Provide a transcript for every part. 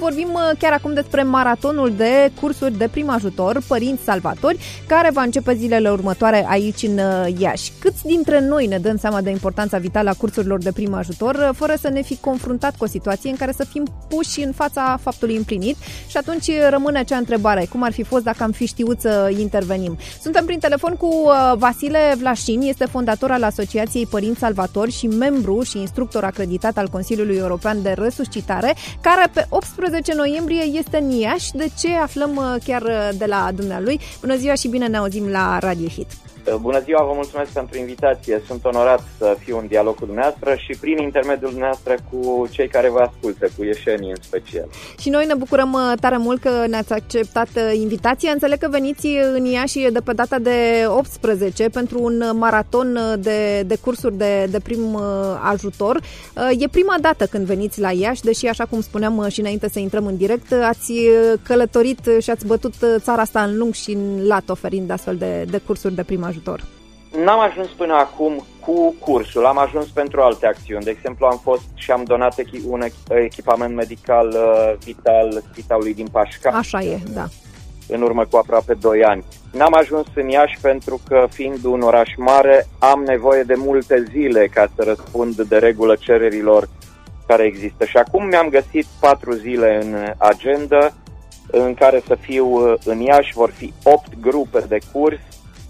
vorbim chiar acum despre maratonul de cursuri de prim ajutor Părinți Salvatori, care va începe zilele următoare aici în Iași. Câți dintre noi ne dăm seama de importanța vitală a cursurilor de prim ajutor, fără să ne fi confruntat cu o situație în care să fim puși în fața faptului împlinit? Și atunci rămâne acea întrebare: cum ar fi fost dacă am fi știut să intervenim? Suntem prin telefon cu Vasile Vlașin, este fondator al Asociației Părinți Salvatori și membru și instructor acreditat al Consiliului European de Resuscitare, care pe 18 noiembrie este în Iași. De ce? Aflăm chiar de la dumnealui. Bună ziua și bine ne auzim la Radio Hit. Bună ziua, vă mulțumesc pentru invitație. Sunt onorat să fiu în dialog cu dumneavoastră și prin intermediul dumneavoastră cu cei care vă ascultă, cu ieșenii în special. Și noi ne bucurăm tare mult că ne-ați acceptat invitația. Înțeleg că veniți în Iași de pe data de 18 pentru un maraton de cursuri de prim ajutor. E prima dată când veniți la Iași, deși, așa cum spuneam și înainte să intrăm în direct, ați călătorit și ați bătut țara asta în lung și în lat oferind astfel de cursuri de prim ajutor. N-am ajuns până acum cu cursul, am ajuns pentru alte acțiuni. De exemplu, am fost și am donat un echipament medical vital Spitalului din Pașca. Așa e, da. În urmă cu aproape 2 ani. N-am ajuns în Iași pentru că, fiind un oraș mare, am nevoie de multe zile ca să răspund de regulă cererilor care există. Și acum mi-am găsit 4 zile în agenda în care să fiu în Iași. Vor fi 8 grupe de curs.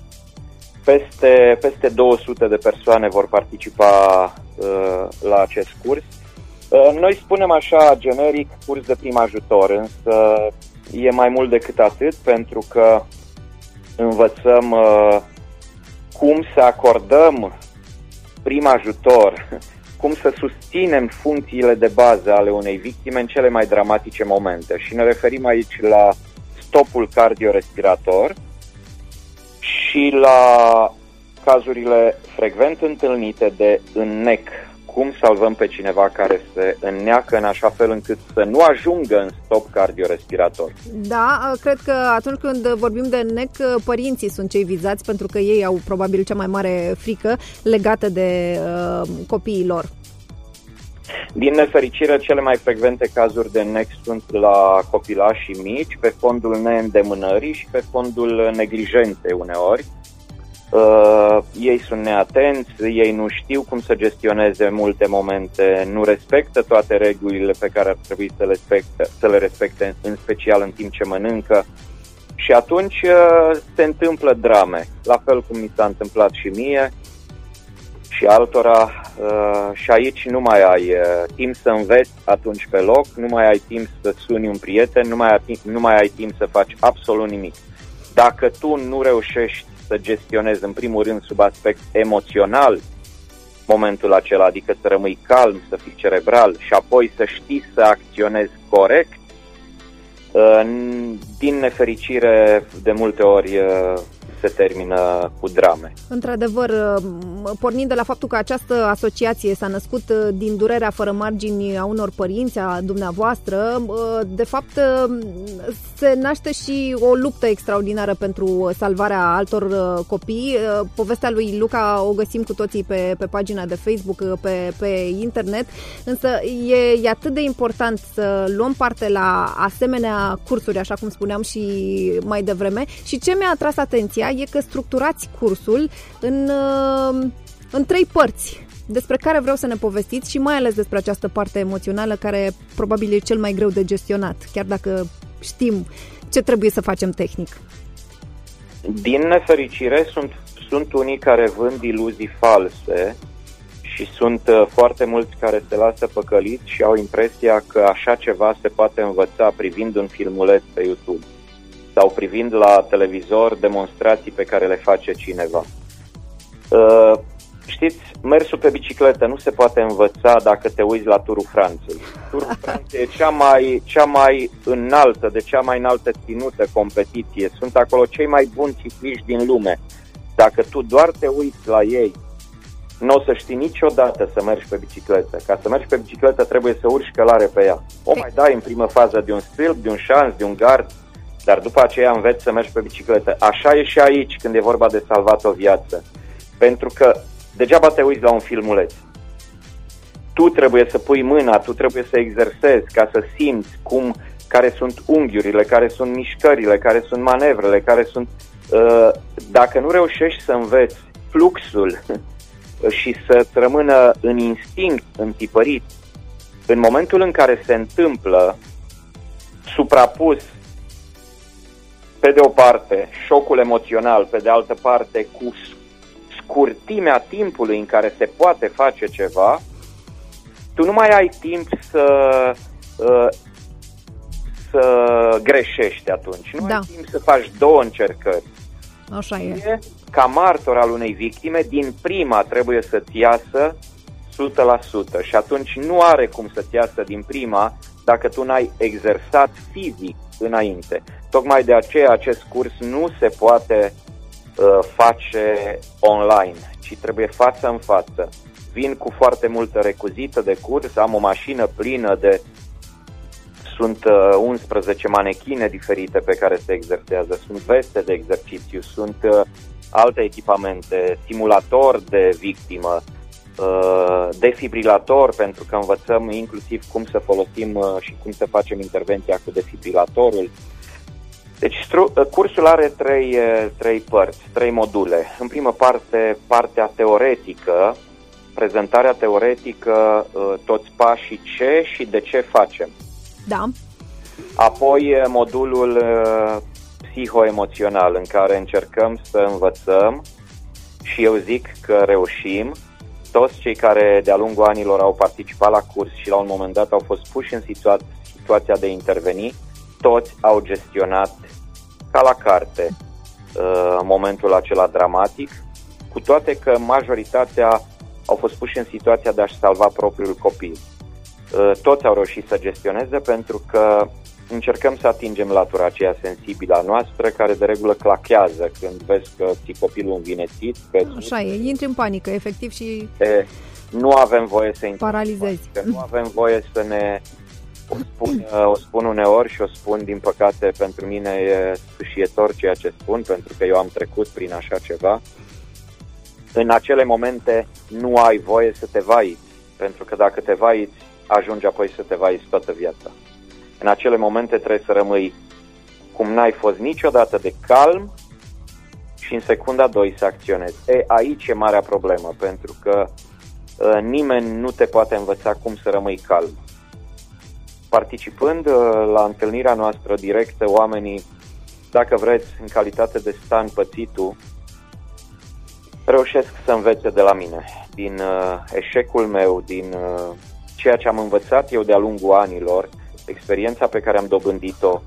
Peste 200 de persoane vor participa la acest curs. Noi spunem așa, generic, curs de prim ajutor, însă e mai mult decât atât, pentru că învățăm cum să acordăm prim ajutor, cum să susținem funcțiile de bază ale unei victime în cele mai dramatice momente. Și ne referim aici la stopul cardiorespirator și la cazurile frecvent întâlnite de înnec. Cum salvăm pe cineva care se înneacă în așa fel încât să nu ajungă în stop cardiorespirator? Da, cred că atunci când vorbim de înnec, părinții sunt cei vizați, pentru că ei au probabil cea mai mare frică legată de copiii lor. Din nefericire, cele mai frecvente cazuri de înnec sunt la copilașii mici, pe fondul neîndemânării și pe fondul neglijenței uneori. Ei sunt neatenți, ei nu știu cum să gestioneze multe momente, nu respectă toate regulile pe care ar trebui să le respecte, în special în timp ce mănâncă. Și atunci se întâmplă drame, la fel cum mi s-a întâmplat și mie și altora. Și aici nu mai ai timp să înveți atunci pe loc, nu mai ai timp să suni un prieten, nu mai ai timp să faci absolut nimic. Dacă tu nu reușești să gestionezi în primul rând sub aspect emoțional momentul acela, adică să rămâi calm, să fii cerebral și apoi să știi să acționezi corect, din nefericire de multe ori se termină cu drame. Într-adevăr, pornind de la faptul că această asociație s-a născut din durerea fără margini a unor părinți, a dumneavoastră, de fapt se naște și o luptă extraordinară pentru salvarea altor copii. Povestea lui Luca o găsim cu toții pe pagina de Facebook, pe internet, însă e atât de important să luăm parte la asemenea cursuri, așa cum spuneam și mai devreme. Și ce mi-a atras atenția e că structurați cursul în 3 părți, despre care vreau să ne povestiți și mai ales despre această parte emoțională, care probabil e cel mai greu de gestionat, chiar dacă știm ce trebuie să facem tehnic. Din nefericire sunt unii care vând iluzii false și sunt foarte mulți care se lasă păcăliți și au impresia că așa ceva se poate învăța privind un filmuleț pe YouTube sau privind la televizor demonstrații pe care le face cineva. Știți, mersul pe bicicletă nu se poate învăța dacă te uiți la Turul Franței. Turul Franței e cea mai înaltă, de cea mai înaltă ținută competiție. Sunt acolo cei mai buni cicliști din lume. Dacă tu doar te uiți la ei, nu o să știi niciodată să mergi pe bicicletă. Ca să mergi pe bicicletă trebuie să urci călare pe ea. O mai dai în primă fază de un stâlp, de un șans, de un gard, dar după aceea înveți să mergi pe bicicletă. Așa e și aici când e vorba de salvat o viață. Pentru că degeaba te uiți la un filmuleț. tu trebuie să pui mâna, tu trebuie să exersezi ca să simți care sunt unghiurile, care sunt mișcările, care sunt manevrele, care sunt... Dacă nu reușești să înveți fluxul și să-ți rămână în instinct întipărit, în momentul în care se întâmplă suprapus, pe de o parte, șocul emoțional, pe de altă parte, cu scurtimea timpului în care se poate face ceva, tu nu mai ai timp să greșești atunci. Nu ai timp să faci 2 încercări. Așa e. Ca martor al unei victime, din prima trebuie să-ți iasă 100%. Și atunci nu are cum să-ți iasă din prima dacă tu n-ai exersat fizic înainte. Tocmai de aceea acest curs nu se poate face online, ci trebuie față în față. Vin cu foarte multă recuzită de curs, am o mașină plină sunt 11 manechine diferite pe care se exersează, sunt veste de exercițiu, sunt alte echipamente, simulator de victimă, defibrilator, pentru că învățăm inclusiv cum să folosim și cum să facem intervenția cu defibrilatorul. Deci cursul are trei părți, 3 module. În primă parte, partea teoretică, prezentarea teoretică, toți pașii ce și de ce facem. Da. Apoi modulul psihoemoțional, în care încercăm să învățăm și eu zic că reușim. Toți cei care de-a lungul anilor au participat la curs și la un moment dat au fost puși în situația de a interveni, toți au gestionat ca la carte momentul acela dramatic, cu toate că majoritatea au fost puși în situația de a-și salva propriul copil. Toți au reușit să gestioneze, pentru că încercăm să atingem latura aceea sensibilă a noastră, care de regulă clachează când vezi că ți copilul învinețit. Așa e, intri în panică, efectiv, și nu avem voie să paralizezi. Nu avem voie să ne... O spun uneori și o spun, din păcate, pentru mine e sfâșietor ceea ce spun, pentru că eu am trecut prin așa ceva. În acele momente nu ai voie să te vaiți, pentru că dacă te vaiți, ajungi apoi să te vaiți toată viața. În acele momente trebuie să rămâi cum n-ai fost niciodată, de calm, și în secunda 2 să acționezi. Aici e marea problemă, pentru că nimeni nu te poate învăța cum să rămâi calm. Participând la întâlnirea noastră directă, oamenii, dacă vreți, în calitate de stan pățitul, reușesc să învețe de la mine, din eșecul meu, din ceea ce am învățat eu de-a lungul anilor, experiența pe care am dobândit-o,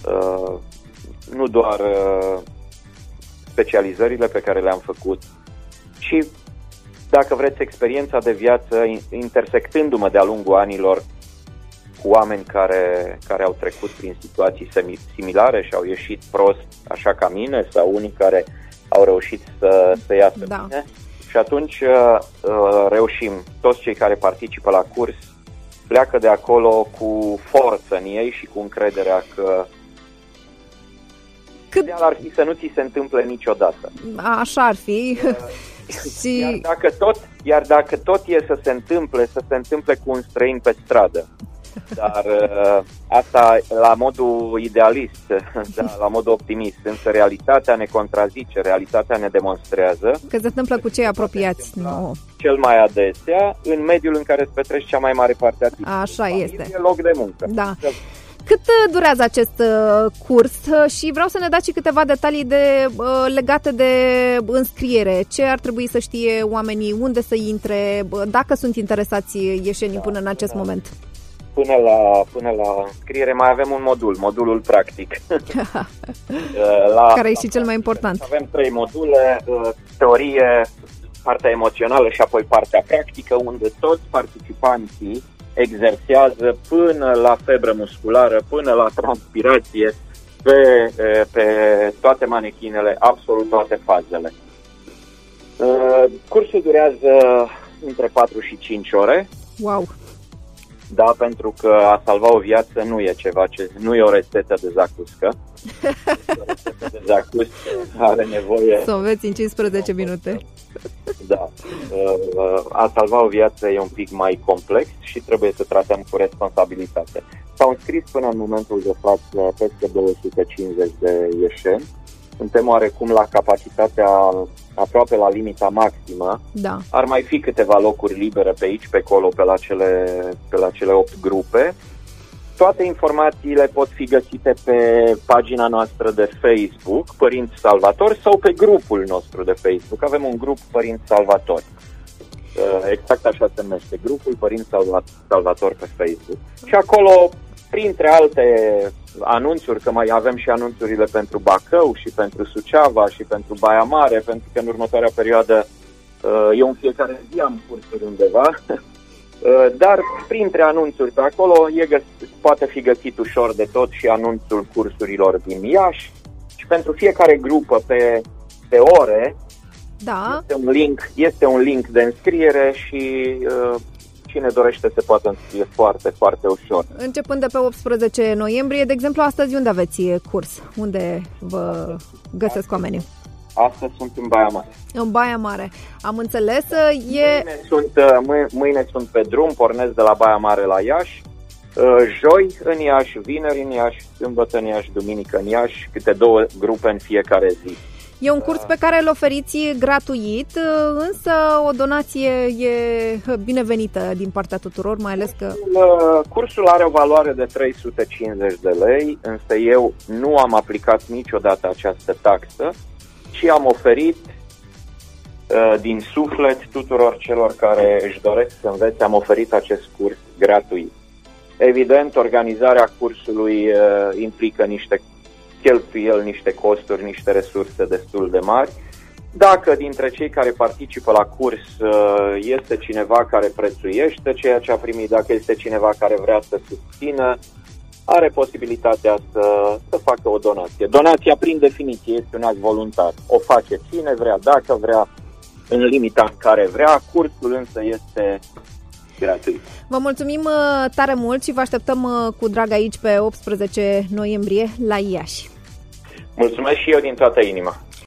nu doar specializările pe care le-am făcut, ci, dacă vreți, experiența de viață, intersectându-mă de-a lungul anilor cu oameni care au trecut prin situații similare și au ieșit prost, așa ca mine, sau unii care au reușit să iasă bine. Și atunci reușim. Toți cei care participă la curs pleacă de acolo cu forță în ei și cu încrederea că ideal ar fi să nu ți se întâmple niciodată. Așa ar fi. Iar dacă tot e să se întâmple cu un străin pe stradă. Dar asta la modul idealist, la modul optimist. Însă realitatea ne contrazice, realitatea ne demonstrează că se întâmplă cu cei apropiați. Cel mai adesea în mediul în care îți petreci cea mai mare parte a timpului. Așa este. E loc de muncă. Da. Cât durează acest curs? Și vreau să ne dați și câteva detalii legate de înscriere. Ce ar trebui să știe oamenii, unde să intre, dacă sunt interesați ieșenii până în acest moment? Până la înscriere mai avem un modulul practic. Care e și cel mai important. Avem 3 module, teorie, partea emoțională și apoi partea practică, unde toți participanții exersează până la febră musculară, până la transpirație, pe toate manechinele, absolut toate fazele. Cursul durează între 4 și 5 ore. Wow! Da, pentru că a salva o viață nu e nu e o rețetă de zacuscă. O rețetă de zacuscă are nevoie... Să o înveți în 15 minute. Da. A salva o viață e un pic mai complex și trebuie să tratăm cu responsabilitate. S-au înscris până în momentul de față peste 250 de ieșeni. Suntem oarecum la capacitatea aproape la limita maximă. Da. Ar mai fi câteva locuri libere pe aici, pe acolo, pe la cele 8 grupe. Toate informațiile pot fi găsite pe pagina noastră de Facebook, Părinți Salvatori, sau pe grupul nostru de Facebook. Avem un grup Părinți Salvatori. Exact așa se numește, grupul Părinți Salvatori pe Facebook. Și acolo, printre alte anunțuri, că mai avem și anunțurile pentru Bacău și pentru Suceava și pentru Baia Mare, pentru că în următoarea perioadă eu în fiecare zi am cursuri undeva, dar printre anunțuri pe acolo poate fi găsit ușor de tot și anunțul cursurilor din Iași și pentru fiecare grupă pe ore. Da. Este un link de înscriere și cine dorește se poate înscrie foarte, foarte ușor. Începând de pe 18 noiembrie, de exemplu, astăzi unde aveți curs? Unde vă găsesc oamenii? Astăzi sunt în Baia Mare. În Baia Mare. Am înțeles. Mâine sunt pe drum, pornesc de la Baia Mare la Iași. Joi în Iași, vineri în Iași, sâmbătă în Iași, duminică în Iași, câte 2 grupe în fiecare zi. E un curs pe care îl oferiți gratuit, însă o donație e binevenită din partea tuturor, mai ales că... Cursul are o valoare de 350 de lei, însă eu nu am aplicat niciodată această taxă și am oferit din suflet tuturor celor care își doresc să învețe, am oferit acest curs gratuit. Evident, organizarea cursului implică niște cheltuieli, niște costuri, niște resurse destul de mari. Dacă dintre cei care participă la curs este cineva care prețuiește ceea ce a primit, dacă este cineva care vrea să susțină, are posibilitatea să facă o donație. Donația, prin definiție, este un act voluntar. O face cine vrea, dacă vrea, în limita în care vrea. Cursul însă este gratuit. Vă mulțumim tare mult și vă așteptăm cu drag aici pe 18 noiembrie la Iași. Mulțumesc și eu din toată inima.